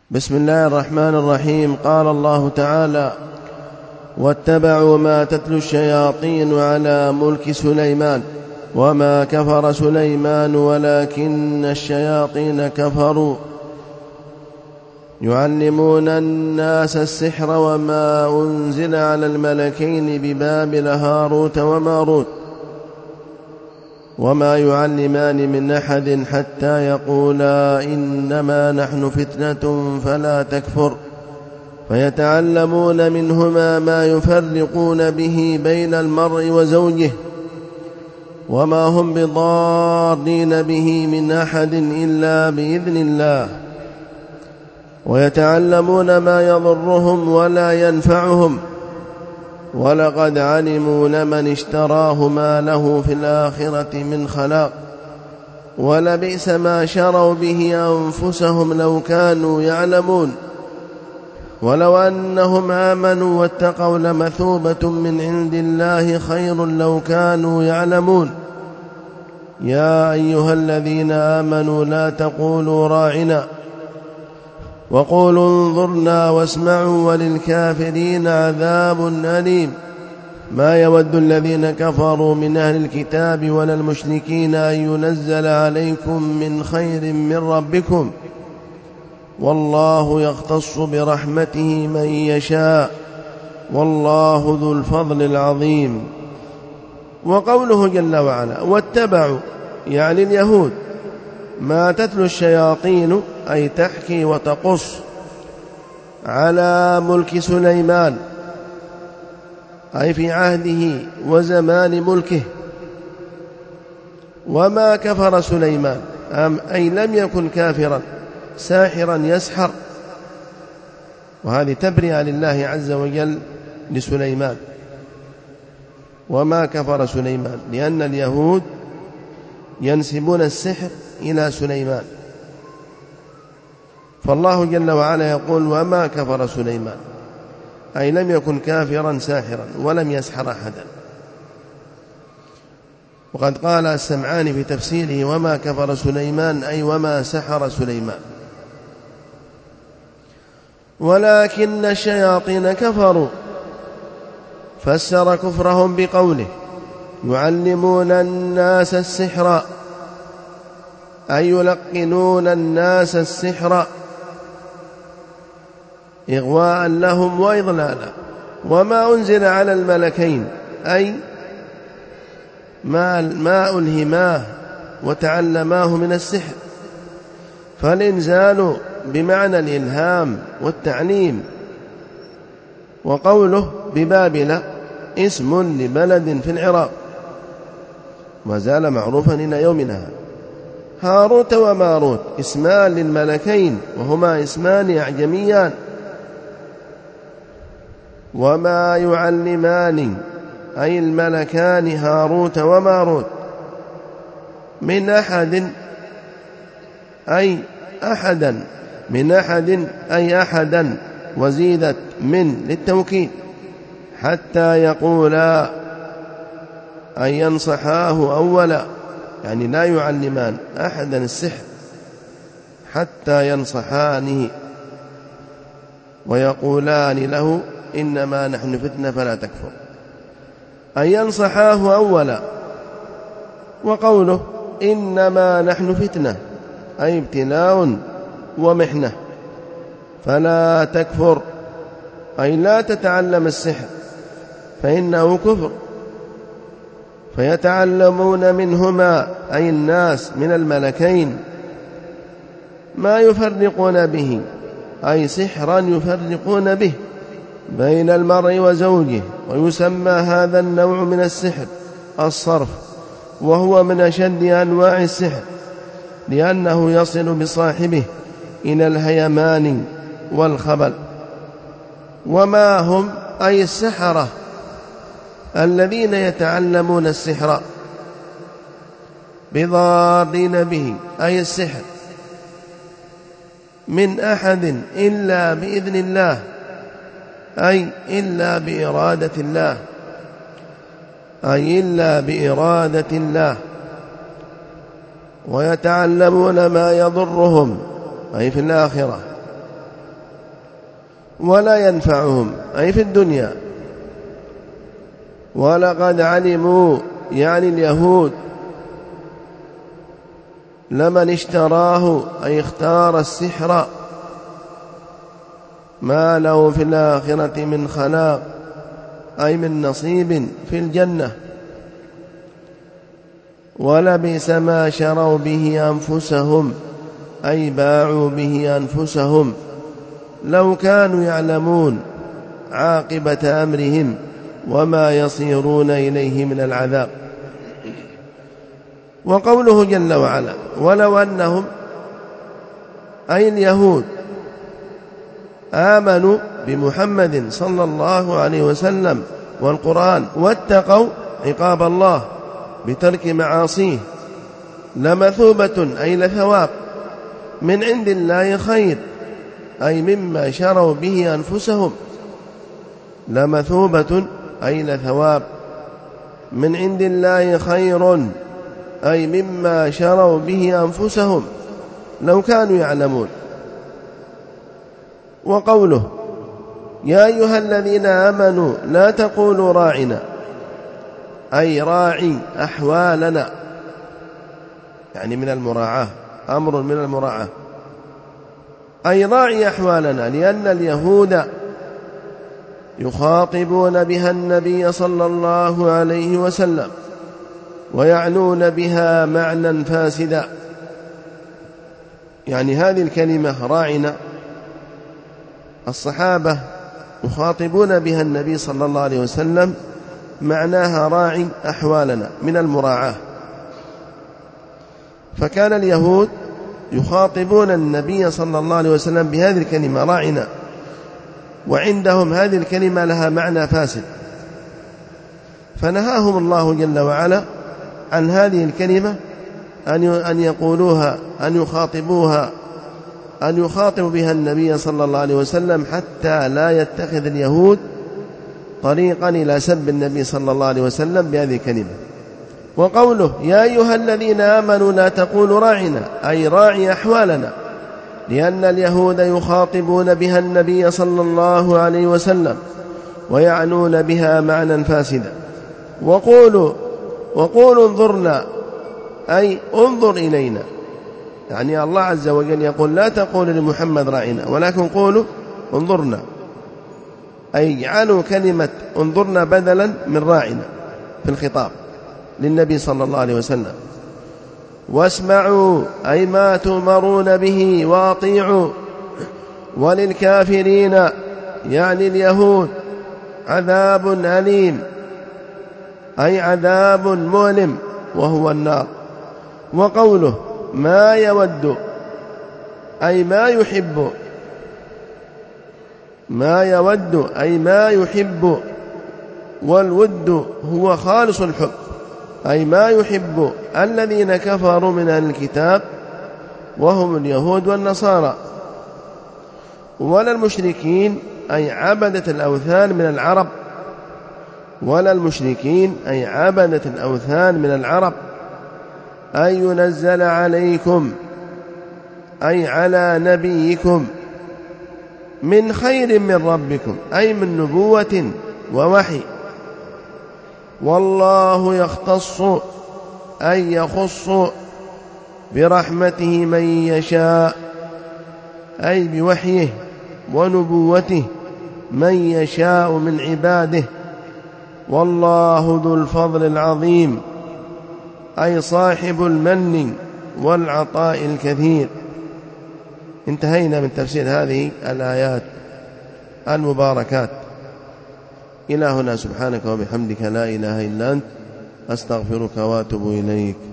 بسم الله الرحمن الرحيم. قال الله تعالى: واتبعوا ما تتلو الشياطين على ملك سليمان وما كفر سليمان ولكن الشياطين كفروا يعلمون الناس السحر وما أنزل على الملكين ببابل هاروت وماروت وما يعلمان من أحد حتى يقولا إنما نحن فتنة فلا تكفر فيتعلمون منهما ما يفرقون به بين المرء وزوجه وما هم بضارين به من أحد إلا بإذن الله ويتعلمون ما يضرهم ولا ينفعهم ولقد علموا لمن اشتراه ما له في الآخرة من خلاق ولبئس ما شروا به أنفسهم لو كانوا يعلمون ولو أنهم آمنوا واتقوا لمثوبة من عند الله خير لو كانوا يعلمون. يا أيها الذين آمنوا لا تقولوا راعنا وقولوا انظرنا واسمعوا وللكافرين عذاب أليم. ما يود الذين كفروا من أهل الكتاب ولا المشركين أن ينزل عليكم من خير من ربكم والله يختص برحمته من يشاء والله ذو الفضل العظيم. وقوله جل وعلا: واتبعوا يعني اليهود ما تتلو الشياطين أي تحكي وتقص على ملك سليمان أي في عهده وزمان ملكه. وما كفر سليمان أي لم يكن كافرا ساحرا يسحر، وهذه تبرئة لله عز وجل لسليمان. وما كفر سليمان لأن اليهود ينسبون السحر إلى سليمان، فالله جل وعلا يقول: وما كفر سليمان أي لم يكن كافرا ساحرا ولم يسحر أحدا. وقد قال السمعاني في تفسيره: وما كفر سليمان أي وما سحر سليمان ولكن الشياطين كفروا، فسر كفرهم بقوله: يعلمون الناس السحر أي يلقنون الناس السحر إغواء لهم وإضلالا. وما أنزل على الملكين أي ما ألهماه وتعلماه من السحر، فالإنزال بمعنى الإلهام والتعليم. وقوله ببابل اسم لبلد في العراق ما زال معروفا إلى يومنا هذا. هاروت وماروت اسمان للملكين وهما اسمان أعجميان. وما يعلمان أي الملكان هاروت وماروت من أحد أي أحدا، من أحد أي أحدا، وزيدت من للتوكيد، حتى يقولا أي ينصحاه أولا، يعني لا يعلمان أحدا السحر حتى ينصحانه ويقولان له إنما نحن فتنة فلا تكفر، أي ينصحاه أولا. وقوله إنما نحن فتنة أي ابتلاء ومحنة، فلا تكفر أي لا تتعلم السحر فإنه كفر. فيتعلمون منهما أي الناس من الملكين ما يفرقون به أي سحرا يفرقون به بين المرء وزوجه. ويسمى هذا النوع من السحر الصرف، وهو من أشد أنواع السحر لأنه يصل بصاحبه إلى الهيمان والخبل. وما هم أي السحرة الذين يتعلمون السحر بضارين به أي السحر من أحد إلا بإذن الله أي إلا بإرادة الله، أي إلا بإرادة الله. ويتعلمون ما يضرهم أي في الآخرة ولا ينفعهم أي في الدنيا. ولقد علموا يعني اليهود لمن اشتراه أي اختار السحر ما له في الآخرة من خلاق أي من نصيب في الجنة. ولبئس ما شروا به أنفسهم أي باعوا به أنفسهم لو كانوا يعلمون عاقبة أمرهم وما يصيرون إليه من العذاب. وقوله جل وعلا ولو أنهم أي اليهود آمنوا بمحمد صلى الله عليه وسلم والقرآن واتقوا عقاب الله بترك معاصيه لمثوبة أي لثواب من عند الله خير أي مما شروا به أنفسهم. لمثوبة أي لثواب من عند الله خير أي مما شروا به أنفسهم لو كانوا يعلمون. وقوله يا أيها الذين آمنوا لا تقولوا راعنا أي راعي أحوالنا يعني من المراعاة، أمر من المراعاة أي راعي أحوالنا، لأن اليهود يخاطبون بها النبي صلى الله عليه وسلم ويعنون بها معنى فاسدا. يعني هذه الكلمة راعنا الصحابة يخاطبون بها النبي صلى الله عليه وسلم معناها راعي أحوالنا من المراعاة. فكان اليهود يخاطبون النبي صلى الله عليه وسلم بهذه الكلمة راعنا، وعندهم هذه الكلمة لها معنى فاسد، فنهاهم الله جل وعلا عن هذه الكلمة أن يقولوها أن يخاطبوا بها النبي صلى الله عليه وسلم حتى لا يتخذ اليهود طريقا إلى سب النبي صلى الله عليه وسلم بهذه الكلمة. وقوله يا أيها الذين آمنوا لا تقولوا راعنا أي راعي أحوالنا، لأن اليهود يخاطبون بها النبي صلى الله عليه وسلم ويعنون بها معنى فاسدا. وقولوا انظرنا أي انظر إلينا، يعني الله عز وجل يقول لا تقول لمحمد راعنا ولكن قولوا انظرنا، أي اجعلوا كلمة انظرنا بدلا من راعنا في الخطاب للنبي صلى الله عليه وسلم. واسمعوا أي ما تؤمرون به وأطيعوا. وللكافرين يعني اليهود عذاب أليم أي عذاب مؤلم وهو النار. وقوله ما يود أي ما يحب، ما يود أي ما يحب، والود هو خالص الحب أي ما يحب الذين كفروا من أهل الكتاب وهم اليهود والنصارى. ولا المشركين أي عبدة الأوثان من العرب، ولا المشركين أي عبدة الأوثان من العرب أن ينزل عليكم أي على نبيكم من خير من ربكم أي من نبوة ووحي. والله يختص أي يخص برحمته من يشاء أي بوحيه ونبوته من يشاء من عباده. والله ذو الفضل العظيم أي صاحب المن والعطاء الكثير. انتهينا من تفسير هذه الآيات المباركات. إلى هنا سبحانك وبحمدك لا إله إلا أنت أستغفرك وأتوب إليك.